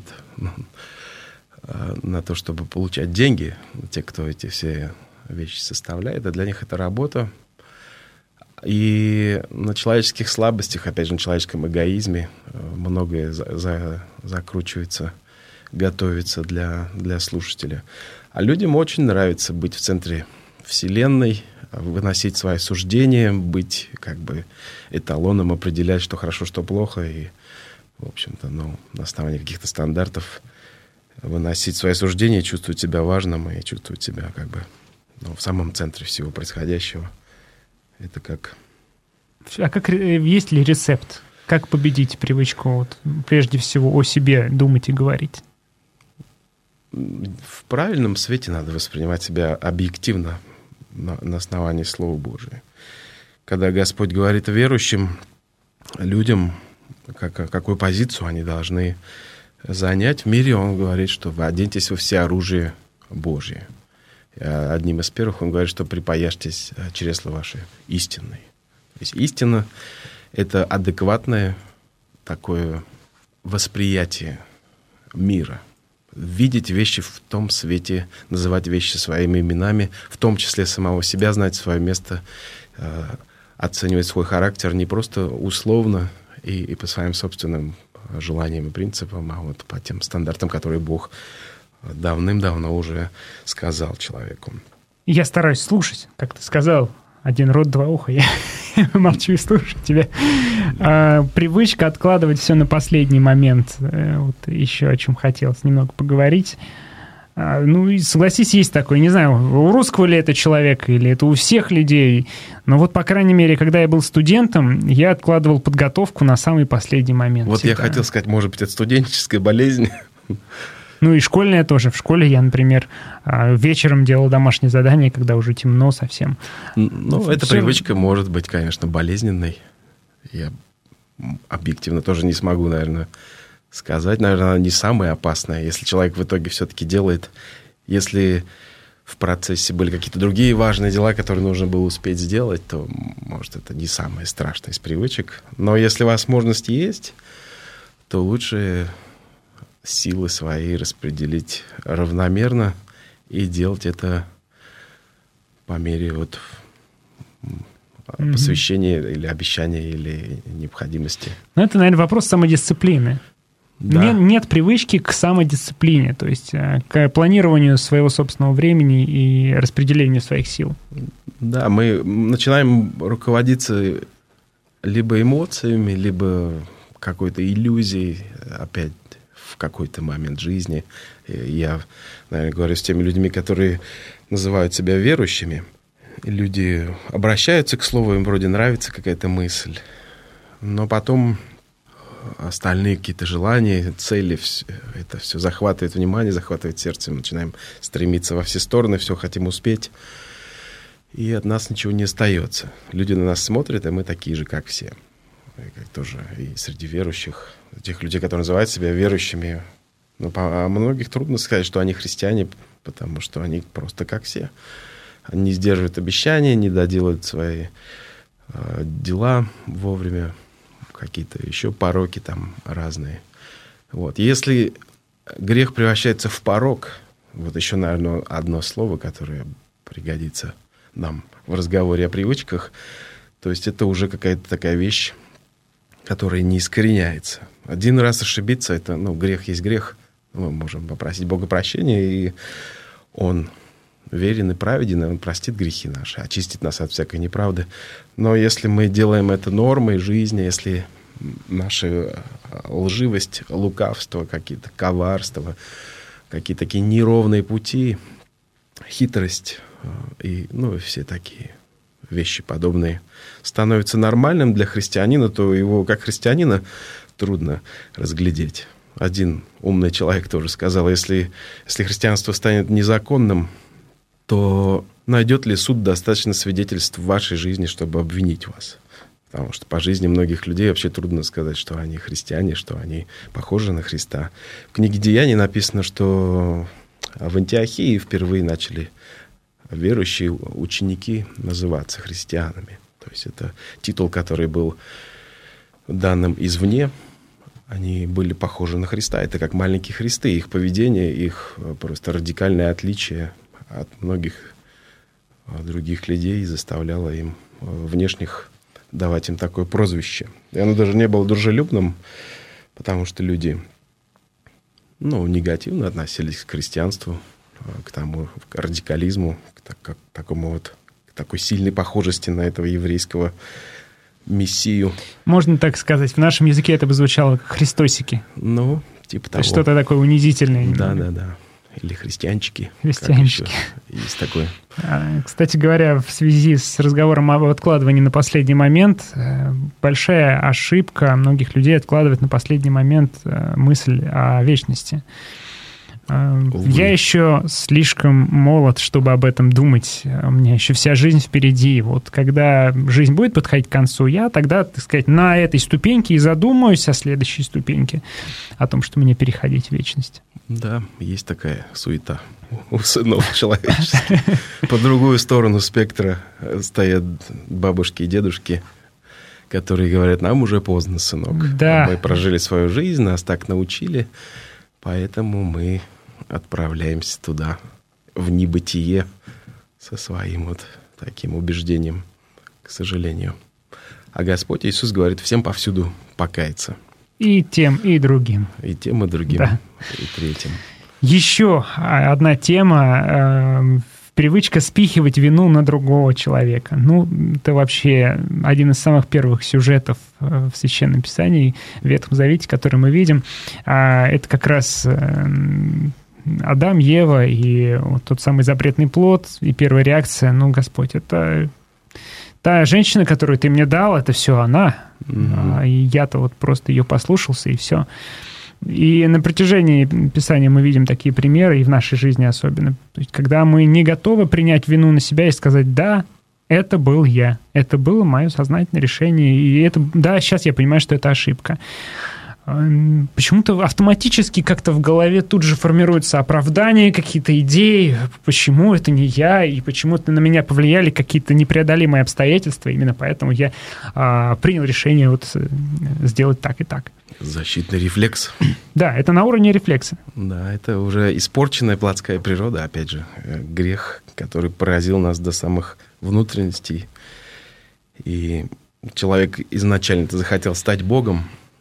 на то, чтобы получать деньги. Те, кто эти все вещи составляет, а для них это работа. И на человеческих слабостях, опять же, на человеческом эгоизме многое за, за, закручивается, готовится для, для слушателя. А людям очень нравится быть в центре вселенной, выносить свои суждения, быть как бы эталоном, определять, что хорошо, что плохо, и, в общем-то, ну, на основании каких-то стандартов выносить свои суждения, чувствовать себя важным и чувствовать себя как бы ну, в самом центре всего происходящего. Это как... А как, есть ли рецепт? Как победить привычку, вот, прежде всего, о себе думать и говорить? В правильном свете надо воспринимать себя объективно на, на основании Слова Божия. Когда Господь говорит верующим людям, как, какую позицию они должны занять в мире, Он говорит, что вы оденьтесь во все оружие Божие. Одним из первых Он говорит, что припаяшьтесь чресла ваши истинные. То есть истина — это адекватное такое восприятие мира. Видеть вещи в том свете, называть вещи своими именами, в том числе самого себя, знать свое место, оценивать свой характер не просто условно и, и по своим собственным желаниям и принципам, а вот по тем стандартам, которые Бог давным-давно уже сказал человеку. Я стараюсь слушать, как ты сказал. Один рот, два уха. Я молчу и слушаю тебя. А, привычка откладывать все на последний момент. Вот еще о чем хотелось немного поговорить. А, ну, и согласись, есть такое. Не знаю, у русского ли это человека, или это у всех людей. Но вот, по крайней мере, когда я был студентом, я откладывал подготовку на самый последний момент. Вот всегда. Я хотел сказать, может быть, это студенческая болезнь. Ну и школьная тоже. В школе я, например, вечером делал домашнее задание, когда уже темно совсем. Ну, эта Все... привычка может быть, конечно, болезненной. Я объективно тоже не смогу, наверное, сказать. Наверное, она не самая опасная. Если человек в итоге все-таки делает... Если в процессе были какие-то другие важные дела, которые нужно было успеть сделать, то, может, это не самая страшная из привычек. Но если возможность есть, то лучше... силы свои распределить равномерно и делать это по мере вот mm-hmm. посвящения или обещания, или необходимости. Ну, это, наверное, вопрос самодисциплины. Да. Нет, нет привычки к самодисциплине, то есть к планированию своего собственного времени и распределению своих сил. Да, мы начинаем руководиться либо эмоциями, либо какой-то иллюзией, опять в какой-то момент жизни. Я, наверное, говорю с теми людьми, которые называют себя верующими. Люди обращаются к слову, им вроде нравится какая-то мысль, но потом остальные какие-то желания, цели, все, это все захватывает внимание, захватывает сердце. Мы начинаем стремиться во все стороны, все хотим успеть, и от нас ничего не остается. Люди на нас смотрят, а мы такие же, как все. И как тоже и среди верующих, тех людей, которые называют себя верующими. Но по, о многих трудно сказать, что они христиане, потому что они просто как все. Они не сдерживают обещания, не доделают свои э, дела вовремя, какие-то еще пороки там разные. Вот. Если грех превращается в порок, вот еще, наверное, одно слово, которое пригодится нам в разговоре о привычках, то есть это уже какая-то такая вещь, которая не искореняется. Один раз ошибиться, это, ну, грех есть грех. Мы можем попросить Бога прощения, и Он верен и праведен, и Он простит грехи наши, очистит нас от всякой неправды. Но если мы делаем это нормой жизни, если наша лживость, лукавство, какие-то коварства, какие-то такие неровные пути, хитрость и, ну, все такие вещи подобные становятся нормальным для христианина, то его как христианина трудно разглядеть. Один умный человек тоже сказал, если, если христианство станет незаконным, то найдет ли суд достаточно свидетельств в вашей жизни, чтобы обвинить вас? Потому что по жизни многих людей вообще трудно сказать, что они христиане, что они похожи на Христа. В книге «Деяний» написано, что в Антиохии впервые начали верующие ученики называться христианами. То есть это титул, который был данным извне, они были похожи на Христа. Это как маленькие Христы. Их поведение, их просто радикальное отличие от многих других людей заставляло им внешних давать им такое прозвище. И оно даже не было дружелюбным, потому что люди, ну, негативно относились к христианству, к тому, к радикализму, к, так, к такому вот, к такой сильной похожести на этого еврейского мессию. Можно так сказать, в нашем языке это бы звучало как христосики. Ну, типа того. Что-то такое унизительное. Да, да, да. Или христианчики. Христианчики. Есть такое. Кстати говоря, в связи с разговором об откладывании на последний момент, большая ошибка многих людей откладывать на последний момент мысль о вечности. Увы. Я еще слишком молод, чтобы об этом думать. У меня еще вся жизнь впереди. Вот когда жизнь будет подходить к концу, я тогда, так сказать, на этой ступеньке и задумаюсь о следующей ступеньке, о том, что мне переходить в вечность. Да, есть такая суета у сынов человеческих. По другую сторону спектра стоят бабушки и дедушки, которые говорят: нам уже поздно, сынок. Да. Мы прожили свою жизнь, нас так научили, поэтому мы отправляемся туда, в небытие, со своим вот таким убеждением, к сожалению. А Господь Иисус говорит всем повсюду покаяться. И тем, и другим. И тем, и другим, да. И третьим. Еще одна тема. Привычка спихивать вину на другого человека. Ну, это вообще один из самых первых сюжетов в Священном Писании, в Ветхом Завете, который мы видим. Это как раз Адам, Ева и вот тот самый запретный плод, и первая реакция: ну, Господь, это та женщина, которую ты мне дал, это все она. Mm-hmm. И я-то вот просто ее послушался, и все. И на протяжении Писания мы видим такие примеры, и в нашей жизни особенно. То есть, когда мы не готовы принять вину на себя и сказать: да, это был я, это было мое сознательное решение, и это, да, сейчас я понимаю, что это ошибка. Почему-то автоматически как-то в голове тут же формируются оправдания, какие-то идеи, почему это не я, и почему-то на меня повлияли какие-то непреодолимые обстоятельства, именно поэтому я а, принял решение вот сделать так и так. Защитный рефлекс. Да, это на уровне рефлекса. Да, это уже испорченная плотская природа, опять же, грех, который поразил нас до самых внутренностей. И человек изначально-то захотел стать Богом,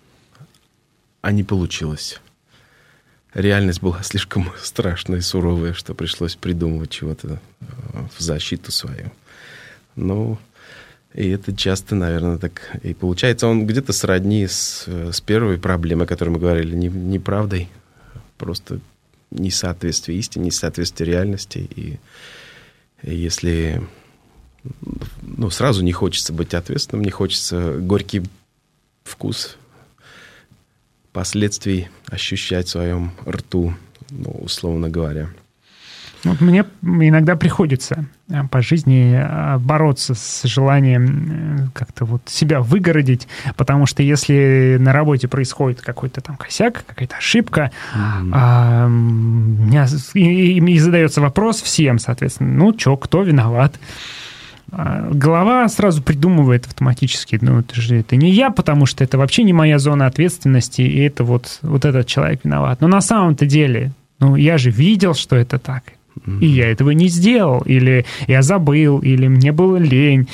а не получилось. Реальность была слишком страшная и суровая, что пришлось придумывать чего-то в защиту свою. Ну, и это часто, наверное, так и получается. Он где-то сродни с, с первой проблемой, о которой мы говорили, не, неправдой, просто несоответствие истине, несоответствие реальности. И, и если ну, сразу не хочется быть ответственным, не хочется горький вкус последствий ощущать в своем рту, ну, условно говоря. Вот мне иногда приходится по жизни бороться с желанием как-то вот себя выгородить, потому что если на работе происходит какой-то там косяк, какая-то ошибка, mm-hmm. а, меня, и, и задается вопрос всем, соответственно, ну, что, кто виноват? Голова сразу придумывает автоматически: ну, это же это не я, потому что это вообще не моя зона ответственности, и это вот, вот этот человек виноват. Но на самом-то деле, ну, я же видел, что это так, mm-hmm. и я этого не сделал, или я забыл, или мне было лень.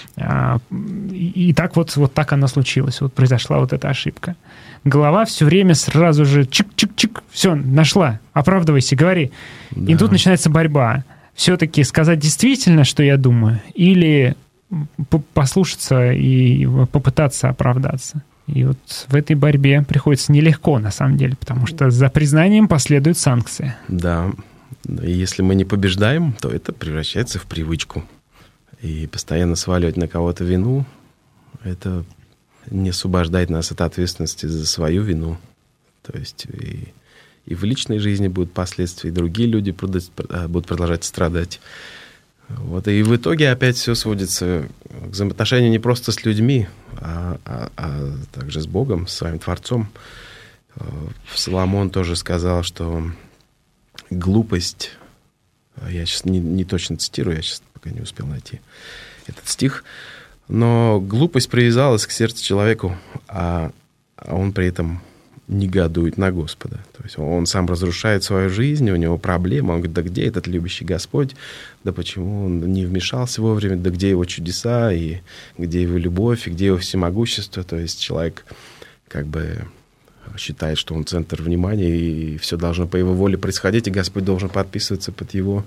И так вот, вот так оно случилось, вот произошла вот эта ошибка. Голова все время сразу же чик-чик-чик, все, нашла, оправдывайся, говори. Да. И тут начинается борьба. Все-таки сказать действительно, что я думаю, или послушаться и попытаться оправдаться. И вот в этой борьбе приходится нелегко, на самом деле, потому что за признанием последует санкция. Да, и если мы не побеждаем, то это превращается в привычку. И постоянно сваливать на кого-то вину, это не освобождает нас от ответственности за свою вину. То есть и... И в личной жизни будут последствия, и другие люди будут продолжать страдать. Вот. И в итоге опять все сводится к взаимоотношению не просто с людьми, а, а, а также с Богом, с своим Творцом. Соломон тоже сказал, что глупость... Я сейчас не, не точно цитирую, я сейчас пока не успел найти этот стих. Но глупость привязалась к сердцу человеку, а, а он при этом негодует на Господа. То есть он сам разрушает свою жизнь, у него проблемы. Он говорит, да где этот любящий Господь? Да почему он не вмешался вовремя? Да где его чудеса? И где его любовь? И где его всемогущество? То есть человек как бы считает, что он центр внимания, и все должно по его воле происходить, и Господь должен подписываться под его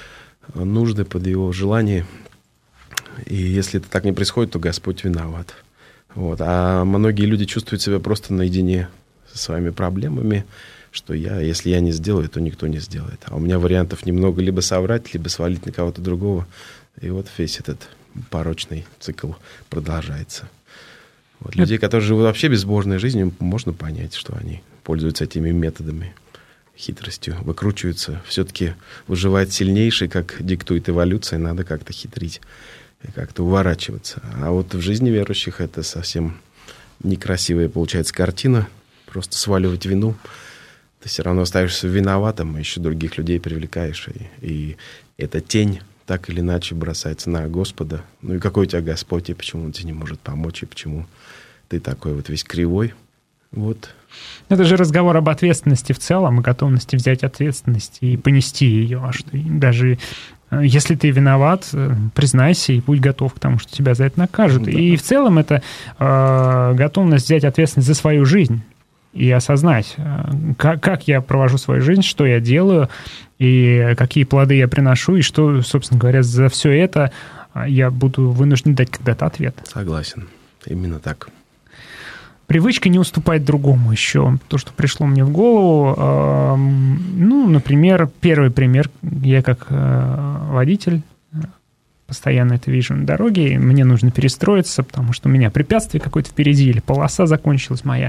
нужды, под его желания. И если это так не происходит, то Господь виноват. Вот. А многие люди чувствуют себя просто наедине со своими проблемами, что я, если я не сделаю, то никто не сделает. А у меня вариантов немного: либо соврать, либо свалить на кого-то другого. И вот весь этот порочный цикл продолжается. Вот. Людей, которые живут вообще безбожной жизнью, можно понять, что они пользуются этими методами, хитростью, выкручиваются. Все-таки выживает сильнейший, как диктует эволюция, надо как-то хитрить и как-то уворачиваться. А вот в жизни верующих это совсем некрасивая получается картина. Просто сваливать вину. Ты все равно остаешься виноватым, а еще других людей привлекаешь. И, и эта тень так или иначе бросается на Господа. Ну и какой у тебя Господь, и почему он тебе не может помочь, и почему ты такой вот весь кривой. Вот. Это же разговор об ответственности в целом, о готовности взять ответственность и понести ее. А что даже если ты виноват, признайся и будь готов к тому, что тебя за это накажут. Да. И в целом это э, готовность взять ответственность за свою жизнь и осознать, как, как я провожу свою жизнь, что я делаю, и какие плоды я приношу, и что, собственно говоря, за все это я буду вынужден дать когда-то ответ. Согласен. Именно так. Привычка не уступать другому еще. То, что пришло мне в голову. Э, ну, например, первый пример. Я как э, водитель постоянно это вижу на дороге. Мне нужно перестроиться, потому что у меня препятствие какое-то впереди, или полоса закончилась моя.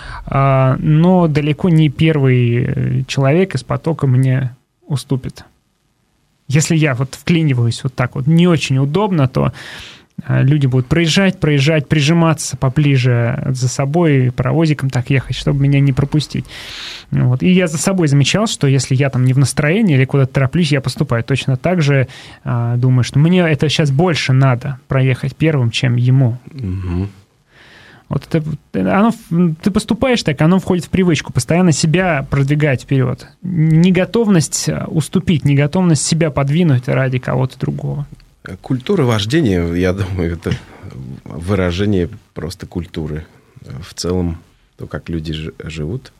Э, но далеко не первый человек из потока мне уступит. Если я вот вклиниваюсь вот так вот не очень удобно, то люди будут проезжать, проезжать, прижиматься поближе за собой, паровозиком так ехать, чтобы меня не пропустить. Вот. И я за собой замечал, что если я там не в настроении или куда-то тороплюсь, я поступаю точно так же. А, думаю, что мне это сейчас больше надо проехать первым, чем ему. Угу. Вот это, оно, ты поступаешь так, оно входит в привычку, постоянно себя продвигать вперед. Неготовность уступить, неготовность себя подвинуть ради кого-то другого. Культура вождения, я думаю, это выражение просто культуры. В целом, то, как люди живут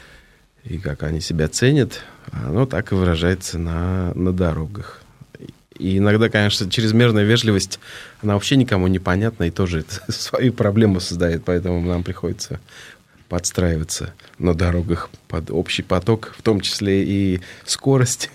и как они себя ценят, оно так и выражается на, на дорогах. И иногда, конечно, чрезмерная вежливость, она вообще никому не понятна и тоже свои проблемы создает, поэтому нам приходится подстраиваться на дорогах под общий поток, в том числе и скорость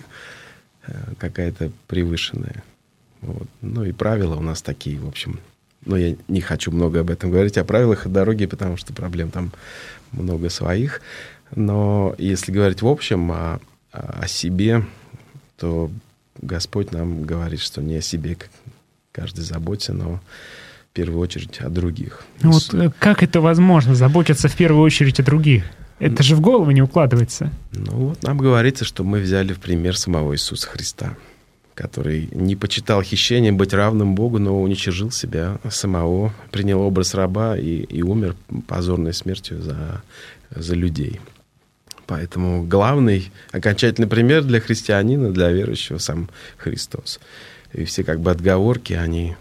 какая-то превышенная. Вот. Ну и правила у нас такие, в общем. Но я не хочу много об этом говорить, о правилах и дороге, потому что проблем там много своих. Но если говорить в общем о, о себе, то Господь нам говорит, что не о себе каждый заботится, но в первую очередь о других. Вот как это возможно, заботиться в первую очередь о других? Это же в голову не укладывается. Ну вот нам говорится, что мы взяли в пример самого Иисуса Христа, который не почитал хищением быть равным Богу, но уничижил себя самого, принял образ раба и, и умер позорной смертью за, за людей. Поэтому главный, окончательный пример для христианина, для верующего сам Христос. И все как бы отговорки, они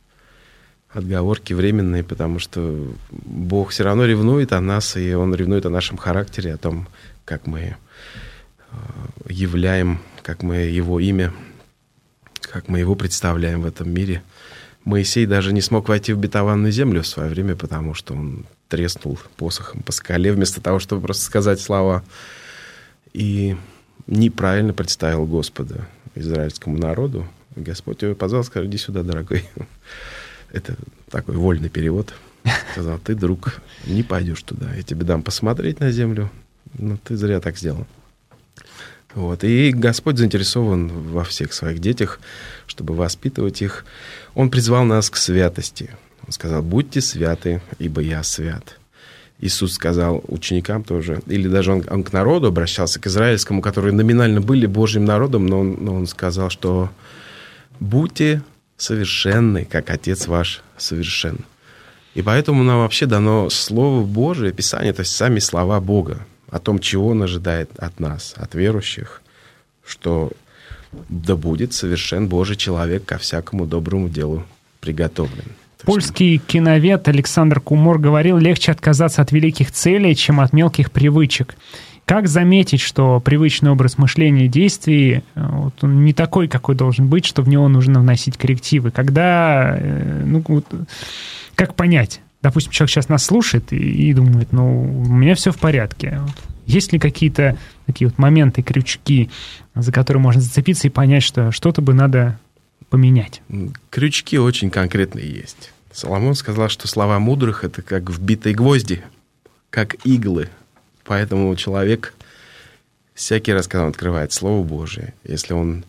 отговорки временные, потому что Бог все равно ревнует о нас, и Он ревнует о нашем характере, о том, как мы являем, как мы Его имя, как мы Его представляем в этом мире. Моисей даже не смог войти в обетованную землю в свое время, потому что он треснул посохом по скале, вместо того, чтобы просто сказать слова. И неправильно представил Господа израильскому народу. Господь его позвал, сказал: иди сюда, дорогой. Это такой вольный перевод. Сказал: ты, друг, не пойдешь туда. Я тебе дам посмотреть на землю, но ты зря так сделал. Вот. И Господь заинтересован во всех своих детях, чтобы воспитывать их. Он призвал нас к святости. Он сказал: будьте святы, ибо я свят. Иисус сказал ученикам тоже, или даже он, он к народу обращался, к израильскому, которые номинально были Божьим народом, но он, но он сказал, что будьте совершенны, как Отец ваш совершен. И поэтому нам вообще дано Слово Божие, Писание, то есть сами слова Бога о том, чего Он ожидает от нас, от верующих, что да будет совершен Божий человек ко всякому доброму делу приготовлен. Польский киновед Александр Кумор говорил, легче отказаться от великих целей, чем от мелких привычек. Как заметить, что привычный образ мышления и действий, вот, он не такой, какой должен быть, что в него нужно вносить коррективы? Когда, ну, вот, как понять? Допустим, человек сейчас нас слушает и, и думает, ну, у меня все в порядке. Есть ли какие-то такие вот моменты, крючки, за которые можно зацепиться и понять, что что-то бы надо поменять? Крючки очень конкретные есть. Соломон сказал, что слова мудрых — это как вбитые гвозди, как иглы. Поэтому человек всякий раз, когда он открывает Слово Божие, если он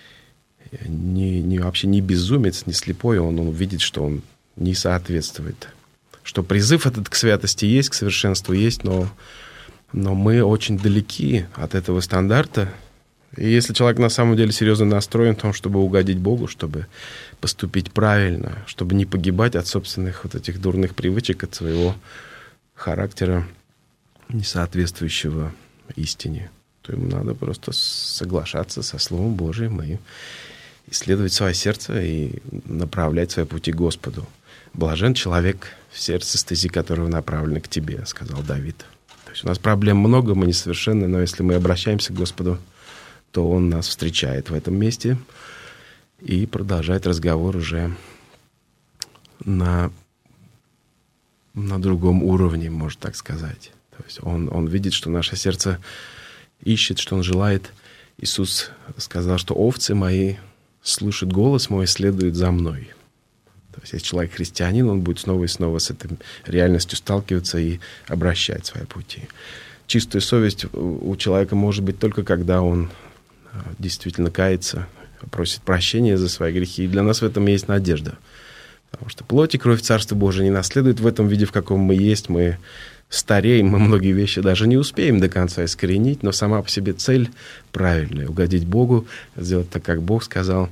не, не, вообще не безумец, не слепой, он, он увидит, что он не соответствует. Что призыв этот к святости есть, к совершенству есть, но, но мы очень далеки от этого стандарта. И если человек на самом деле серьезно настроен в том, чтобы угодить Богу, чтобы поступить правильно, чтобы не погибать от собственных вот этих дурных привычек, от своего характера, не соответствующего истине, то ему надо просто соглашаться со Словом Божиим и исследовать свое сердце и направлять свои пути Господу. «Блажен человек, в сердце стези которого направлены к тебе», — сказал Давид. То есть у нас проблем много, мы несовершенны, но если мы обращаемся к Господу, то Он нас встречает в этом месте и продолжает разговор уже на, на другом уровне, можно так сказать. То есть он, он видит, что наше сердце ищет, что Он желает. Иисус сказал, что овцы мои слышат голос мой, следуют за мной. То есть если человек христианин, он будет снова и снова с этой реальностью сталкиваться и обращать свои пути. Чистая совесть у человека может быть только когда он действительно кается, просит прощения за свои грехи. И для нас в этом есть надежда. Потому что плоть и кровь Царства Божия не наследуют в этом виде, в каком мы есть. Мы стареем, мы многие вещи даже не успеем до конца искоренить, но сама по себе цель правильная — угодить Богу, сделать так, как Бог сказал,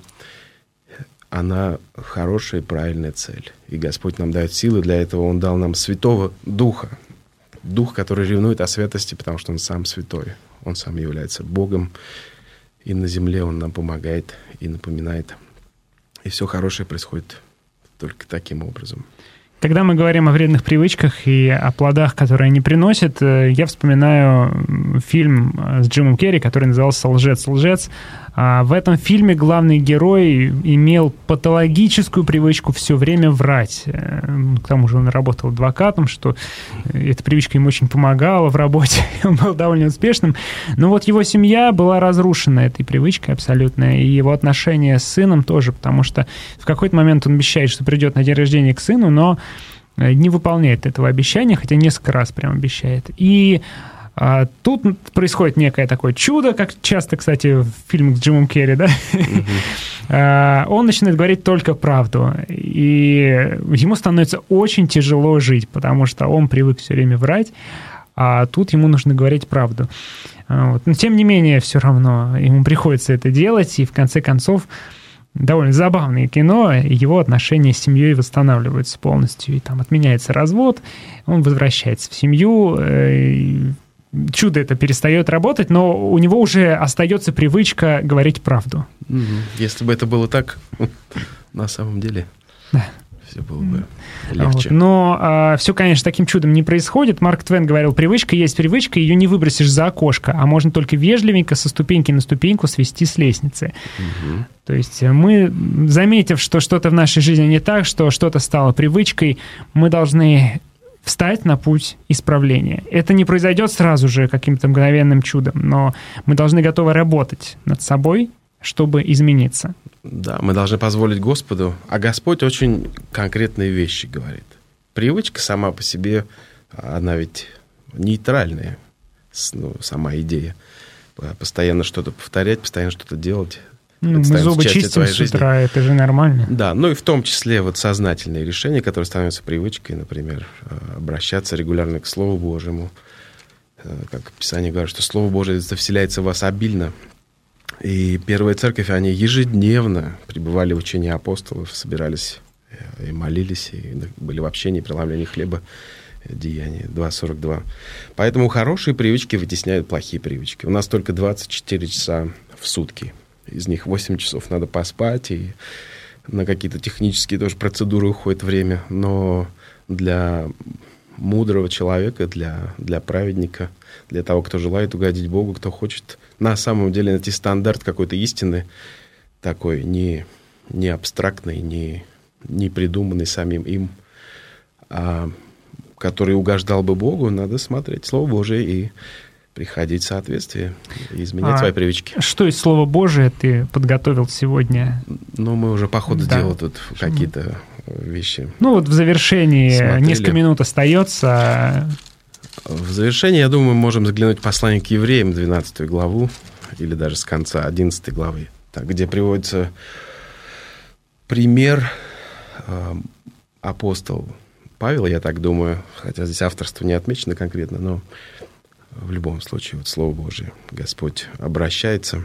она хорошая и правильная цель. И Господь нам дает силы для этого. Он дал нам Святого Духа. Дух, который ревнует о святости, потому что Он сам святой. Он сам является Богом. И на земле Он нам помогает и напоминает. И все хорошее происходит только таким образом. Когда мы говорим о вредных привычках и о плодах, которые они приносят, я вспоминаю фильм с Джимом Керри, который назывался «Лжец, лжец». В этом фильме главный герой имел патологическую привычку все время врать. К тому же он работал адвокатом, что эта привычка ему очень помогала в работе. Он был довольно успешным. Но вот его семья была разрушена этой привычкой абсолютно. И его отношения с сыном тоже, потому что в какой-то момент он обещает, что придет на день рождения к сыну, но не выполняет этого обещания, хотя несколько раз прям обещает. И а, тут происходит некое такое чудо, как часто, кстати, в фильмах с Джимом Керри, да? Mm-hmm. а, он начинает говорить только правду. И ему становится очень тяжело жить, потому что он привык все время врать, а тут ему нужно говорить правду. А, вот. Но тем не менее, все равно ему приходится это делать, и в конце концов довольно забавное кино, его отношения с семьей восстанавливаются полностью, и там отменяется развод, он возвращается в семью, чудо это перестает работать, но у него уже остается привычка говорить правду. Если бы это было так, на самом деле... Да. Все было бы легче. Вот. Но а, все, конечно, таким чудом не происходит. Марк Твен говорил, привычка есть привычка, ее не выбросишь за окошко, а можно только вежливенько со ступеньки на ступеньку свести с лестницы. Угу. То есть мы, заметив, что что-то в нашей жизни не так, что что-то стало привычкой, мы должны встать на путь исправления. Это не произойдет сразу же каким-то мгновенным чудом, но мы должны готовы работать над собой, чтобы измениться. Да, мы должны позволить Господу, а Господь очень конкретные вещи говорит. Привычка сама по себе, она ведь нейтральная, ну, сама идея. Постоянно что-то повторять, постоянно что-то делать. Ну, мы зубы чистим с утра, это же нормально. Да, ну и в том числе вот сознательные решения, которые становятся привычкой, например, обращаться регулярно к Слову Божьему. Как Писание говорит, что Слово Божие вселяется в вас обильно. И первая церковь, они ежедневно пребывали в учении апостолов, собирались и молились, и были в общении, преломлении хлеба, Деяния два сорок два. Поэтому хорошие привычки вытесняют плохие привычки. У нас только двадцать четыре часа в сутки. Из них восемь часов надо поспать, и на какие-то технические тоже процедуры уходит время. Но для мудрого человека, для, для праведника, для того, кто желает угодить Богу, кто хочет на самом деле найти стандарт какой-то истины, такой не, не абстрактный, не, не придуманный самим им, а который угождал бы Богу, надо смотреть Слово Божие и приходить в соответствие, и изменять а свои привычки. Что из Слова Божия ты подготовил сегодня? Ну, мы уже по ходу да. дела тут какие-то вещи. Ну, вот в завершении смотрели. Несколько минут остается. В завершении, я думаю, мы можем заглянуть в послание к евреям, двенадцатую главу, или даже с конца одиннадцатой главы, так, где приводится пример э, апостола Павел, я так думаю, хотя здесь авторство не отмечено конкретно, но в любом случае, вот Слово Божие, Господь обращается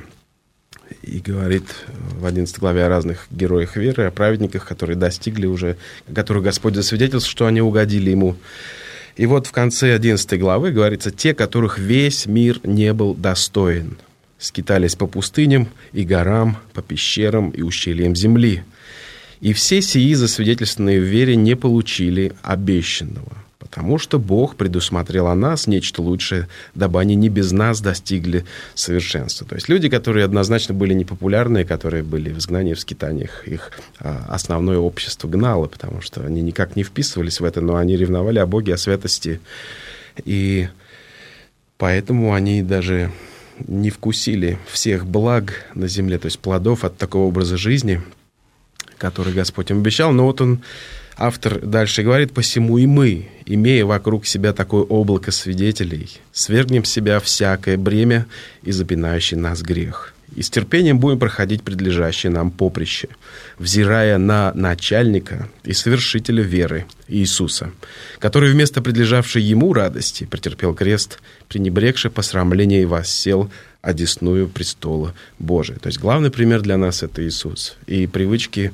и говорит в одиннадцатой главе о разных героях веры, о праведниках, которые достигли уже, которых Господь засвидетельствовал, что они угодили Ему. И вот в конце одиннадцатой главы говорится: «Те, которых весь мир не был достоин, скитались по пустыням и горам, по пещерам и ущельям земли. И все сии, засвидетельствованные в вере, не получили обещанного, потому что Бог предусмотрел о нас нечто лучшее, дабы они не без нас достигли совершенства». То есть люди, которые однозначно были непопулярные, которые были в изгнании, в скитаниях, их а, основное общество гнало, потому что они никак не вписывались в это, но они ревновали о Боге, о святости. И поэтому они даже не вкусили всех благ на земле, то есть плодов от такого образа жизни, который Господь им обещал. Но вот он, автор, дальше говорит: «Посему и мы, имея вокруг себя такое облако свидетелей, свергнем с себя всякое бремя и запинающий нас грех, и с терпением будем проходить предлежащее нам поприще, взирая на начальника и совершителя веры Иисуса, который вместо предлежавшей ему радости претерпел крест, пренебрегши посрамление и воссел одесную престола Божия». То есть главный пример для нас — это Иисус. И привычки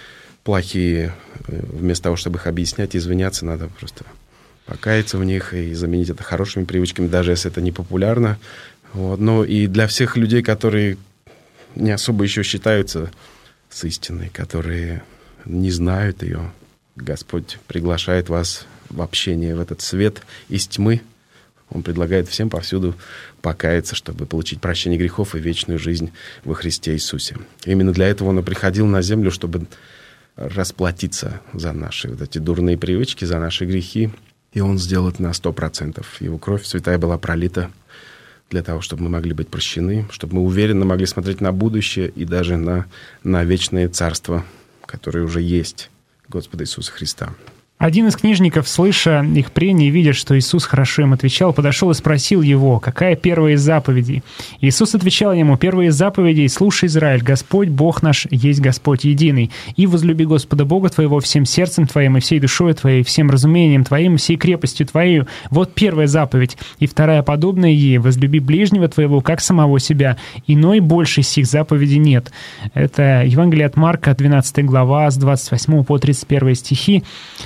плохие, вместо того, чтобы их объяснять и извиняться, надо просто покаяться в них и заменить это хорошими привычками, даже если это не популярно. Вот. Но и для всех людей, которые не особо еще считаются с истиной, которые не знают ее, Господь приглашает вас в общение в этот свет из тьмы. Он предлагает всем повсюду покаяться, чтобы получить прощение грехов и вечную жизнь во Христе Иисусе. Именно для этого Он и приходил на землю, чтобы расплатиться за наши вот эти дурные привычки, за наши грехи. И Он сделал это на сто процентов. Его кровь святая была пролита для того, чтобы мы могли быть прощены, чтобы мы уверенно могли смотреть на будущее и даже на, на вечное царство, которое уже есть, Господа Иисуса Христа. Один из книжников, слыша их прения и видя, что Иисус хорошо им отвечал, подошел и спросил его, какая первая из заповедей. Иисус отвечал ему: первая из заповедей: «Слушай, Израиль, Господь Бог наш есть Господь единый, и возлюби Господа Бога твоего всем сердцем твоим, и всей душой твоей, всем разумением твоим, и всей крепостью твоей». Вот первая заповедь. И вторая, подобная ей: возлюби ближнего твоего, как самого себя. Иной большей сих заповедей нет. Это Евангелие от Марка, двенадцатая глава, с двадцать восьмого по тридцать первый стихи.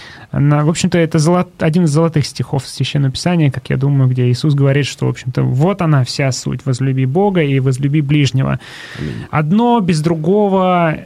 В общем-то, это золот... один из золотых стихов Священного Писания, как я думаю, где Иисус говорит, что, в общем-то, вот она вся суть: возлюби Бога и возлюби ближнего. Одно без другого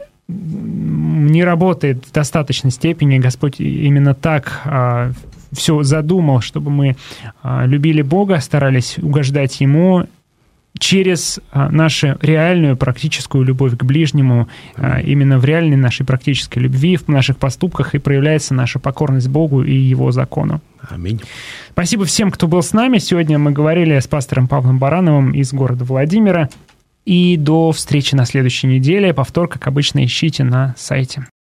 не работает в достаточной степени. Господь именно так а, все задумал, чтобы мы а, любили Бога, старались угождать Ему через а, нашу реальную практическую любовь к ближнему. А, именно в реальной нашей практической любви, в наших поступках и проявляется наша покорность Богу и Его закону. Аминь. Спасибо всем, кто был с нами. Сегодня мы говорили с пастором Павлом Барановым из города Владимира. И до встречи на следующей неделе. Повтор, как обычно, ищите на сайте.